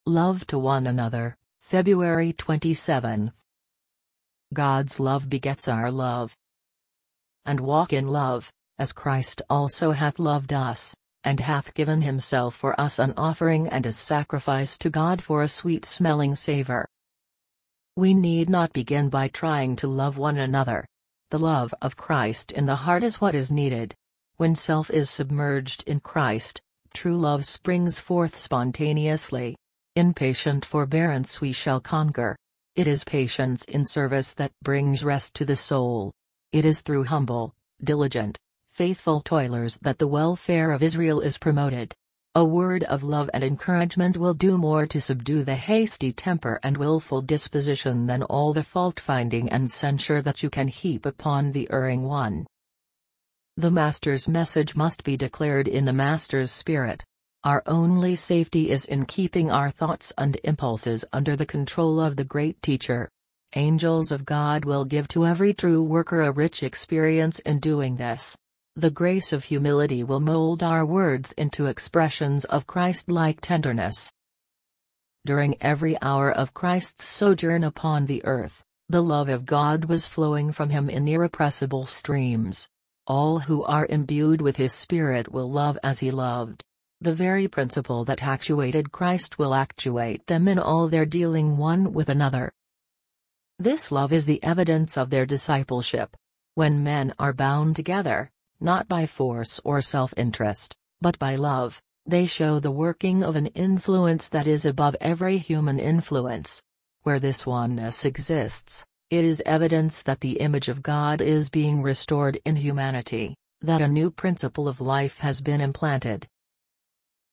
Love to one another, February 27. God's love begets our love. And walk in love, as Christ also hath loved us, and hath given himself for us an offering and a sacrifice to God for a sweet-smelling savour. We need not begin by trying to love one another. The love of Christ in the heart is what is needed. When self is submerged in Christ, true love springs forth spontaneously. In patient forbearance we shall conquer. It is patience in service that brings rest to the soul. It is through humble, diligent, faithful toilers that the welfare of Israel is promoted. A word of love and encouragement will do more to subdue the hasty temper and willful disposition than all the fault-finding and censure that you can heap upon the erring one. The Master's message must be declared in the Master's spirit. Our only safety is in keeping our thoughts and impulses under the control of the great Teacher. Angels of God will give to every true worker a rich experience in doing this. The grace of humility will mold our words into expressions of Christ-like tenderness. During every hour of Christ's sojourn upon the earth, the love of God was flowing from him in irrepressible streams. All who are imbued with his Spirit will love as he loved. The very principle that actuated Christ will actuate them in all their dealing one with another. This love is the evidence of their discipleship. When men are bound together, not by force or self-interest, but by love, they show the working of an influence that is above every human influence. Where this oneness exists, it is evidence that the image of God is being restored in humanity, that a new principle of life has been implanted.